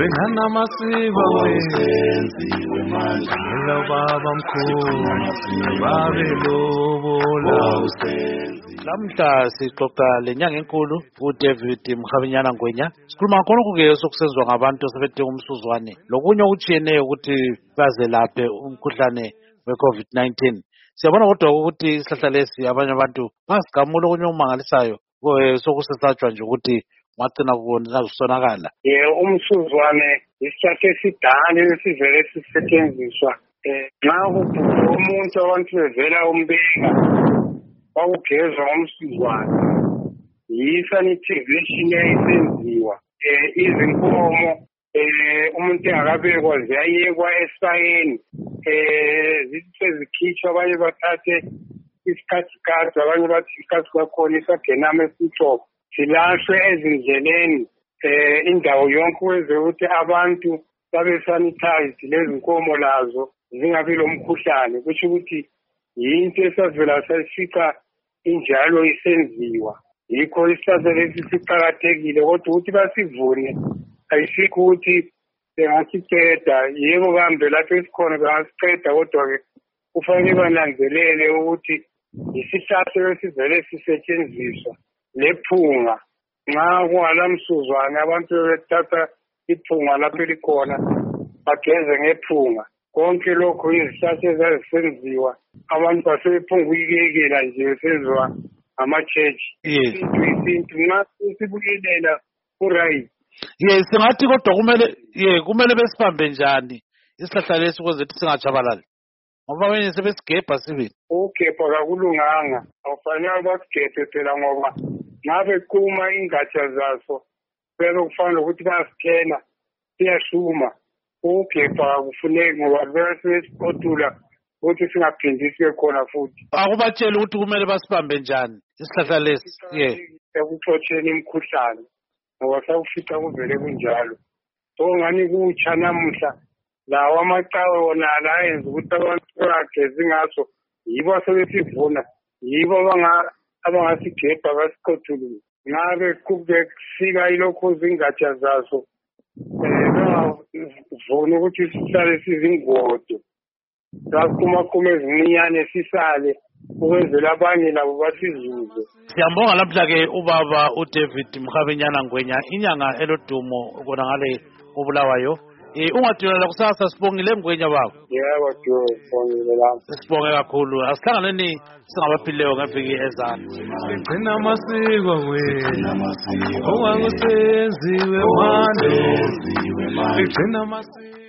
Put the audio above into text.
Gcina amasiko wawusenziwe manje lo baba mkhulu babelobola Lamhla sixoxa lenyanga enkulu uDavid Mkhabinyana Ngwenya sikhuluma khona kuke sokusenzwa ngabantu sebedinga umsuzwane lokunye okutshiyeneyo ukuthi bazelaphe umkhuhlane we-COVID-19. Siyabona kodwa ukuthi isihlahla lesi abanye abantu basigamula okunye okumangalisayo sokusesatshwa nje ukuthi wagcina kusonakala. Umsuzwane isihlahla esidala esivele sisetshenziswa nxa kubhubha umuntu abantu bevela umbeka kwakugezwa ngomsuzwane yi-sanitization eyayisenziwa izinkomo umuntu engakabekwa ziyayekwa esayeni zithi sezikhitshwa abanye bathathe isikhathikhathi abanye bathi isikhathi kwakhona isagenama esitshoko zilahlwe ezindleleni indawo yonke ukwenzela ukuthi abantu babe-sanitized lezi nkomo lazo zingabi lo mkhuhlane kusho ukuthi yinto esavela sayifica injalo isenziwa yikho isihlahla lesi siqakathekile kodwa ukuthi basivune ayisikho ukuthi bengasiceda yebo kambe lapho esikhona bengasiceda kodwa-ke kufanele bananzelele ukuthi isihlahla esivele sisetshenziswa lephunga nxa kungala msuzwane abantu bethatha iphunga lapho elikhona bageze ngephunga konke lokho izihlahla ezazisenziwa abantu basebephunga ukuyekela nje besenziwa ama-church isintu nxa sibuyelela ku-right. Singathi kodwa kumele besibambe njani isihlahla lesi ukuze ukuthi singatshabalali ngoba abanye sebesigebha sibili. Ukugebha kakulunganga akufanele basigebhe phela ngoba ngabe quma ingatsha zaso bebe kufanele ukuthi bayasithena siyashuma. Ukugebha akufuneki ngoba beyasesiqotula ukuthi singaphindi sibe khona futhi. Akubatsheli ukuthi kumele basibambe njani isihlahla lesi ekuxotsheni imikhuhlane ngoba sakufica kuvele kunjalo ngani kutsha namuhla lawo amacawe wona la ayenza ukuthi abantu bangagezi ngaso yibo asebesivuna yibo abangasigebha basiqothulule ngabe kufika ilokhu zingatsha zaso bangavuna ukuthi sihlale sizingodo sakumaqume ezincinyane sisale ukwenzela abanye labo basizuze. Siyambonga lamhla-ke ubaba uDavid Mkhabinyana Ngwenya inyanga elodumo kona ngale ubulawayo. Ungadilala kusasa sibongile Ngwenya baba. Yebo sibongile lapha. Sibonge kakhulu asihlanganeni singabaphilileyo ngeviki ezayo. Gcina amasiko wena owangusenziwe manje gcina amasiko